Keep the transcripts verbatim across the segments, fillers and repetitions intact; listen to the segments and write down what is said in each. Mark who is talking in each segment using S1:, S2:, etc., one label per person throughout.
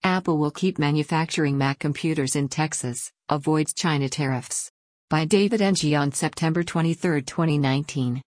S1: Apple will keep manufacturing Mac computers in Texas, avoids China tariffs. By David Ng on September twenty-third, twenty nineteen.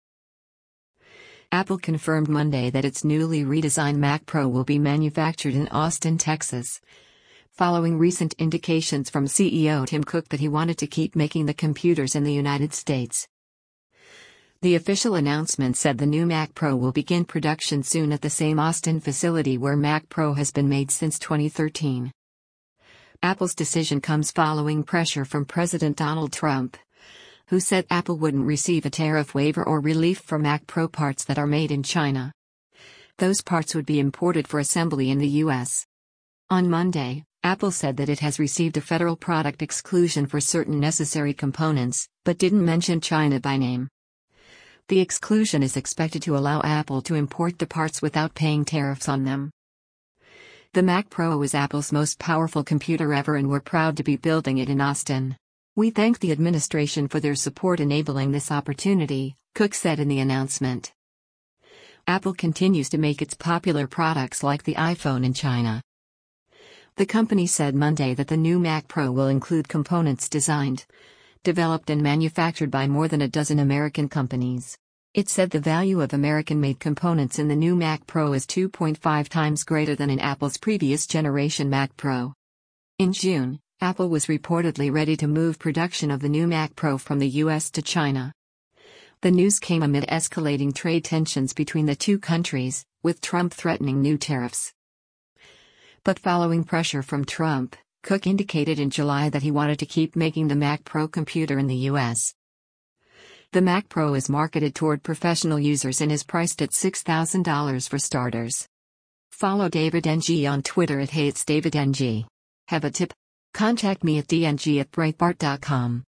S1: Apple confirmed Monday that its newly redesigned Mac Pro will be manufactured in Austin, Texas, following recent indications from C E O Tim Cook that he wanted to keep making the computers in the United States. The official announcement said the new Mac Pro will begin production soon at the same Austin facility where Mac Pro has been made since twenty thirteen. Apple's decision comes following pressure from President Donald Trump, who said Apple wouldn't receive a tariff waiver or relief for Mac Pro parts that are made in China. Those parts would be imported for assembly in the U S. On Monday, Apple said that it has received a federal product exclusion for certain necessary components, but didn't mention China by name. The exclusion is expected to allow Apple to import the parts without paying tariffs on them. The Mac Pro is Apple's most powerful computer ever, and we're proud to be building it in Austin. We thank the administration for their support enabling this opportunity, Cook said in the announcement. Apple continues to make its popular products like the iPhone in China. The company said Monday that the new Mac Pro will include components designed, developed and manufactured by more than a dozen American companies. It said the value of American-made components in the new Mac Pro is two point five times greater than in Apple's previous generation Mac Pro. In June, Apple was reportedly ready to move production of the new Mac Pro from the U S to China. The news came amid escalating trade tensions between the two countries, with Trump threatening new tariffs. But following pressure from Trump, Cook indicated in July that he wanted to keep making the Mac Pro computer in the U S. The Mac Pro is marketed toward professional users and is priced at six thousand dollars for starters. Follow David Ng on Twitter at hey it's David Ng. Have a tip? Contact me at d n g at breitbart dot com.